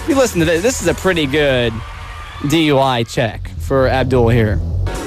You listen to this. This is a pretty good DUI check for Abdul here.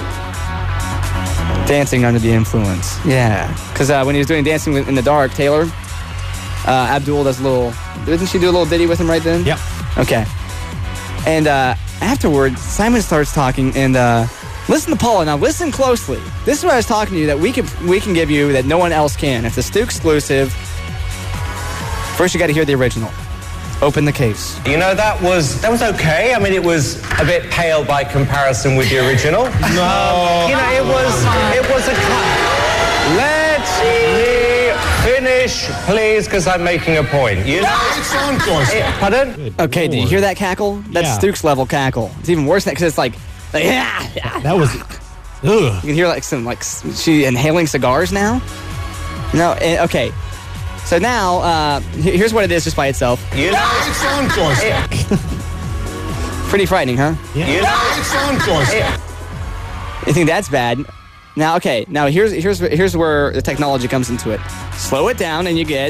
Dancing under the influence. Yeah. Because when he was doing Dancing in the Dark, Taylor, Abdul does a little... Didn't she do a little ditty with him right then? Yep. Okay. And afterward, Simon starts talking and... listen to Paula. Now, listen closely. This is what I was talking to you that we can give you that no one else can. It's a Stu exclusive. First, you got to hear the original. Open the case. You know, that was okay. I mean, it was a bit pale by comparison with the original. No. You know, it was a Let me finish, please, because I'm making a point. You know, It's on course. Pardon? Okay, did you hear that cackle? That's Yeah. Stu's level cackle. It's even worse than that because it's like yeah. That was... You can hear she inhaling cigars now. No, okay. So now, here's what it is just by itself. You know, It's on course. Pretty frightening, huh? you know, It's on course. You think that's bad? Now, okay. Now here's where the technology comes into it. Slow it down, and you get.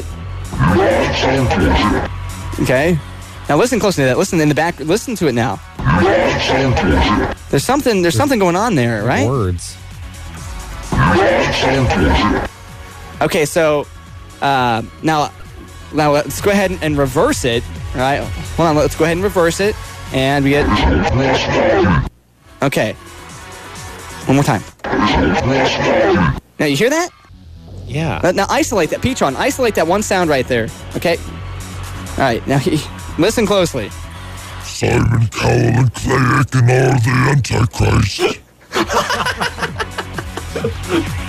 Okay. Now listen closely to that. Listen in the back. Listen to it now. There's something going on there, right? Words. Okay, so now let's go ahead and reverse it. All right, hold on. Let's go ahead and reverse it, and we get. Okay. One more time. Now you hear that? Yeah. Now isolate that, Petron. Isolate that one sound right there. Okay. All right. Now listen closely. Simon Cowell and Clay Aiken are the Antichrist.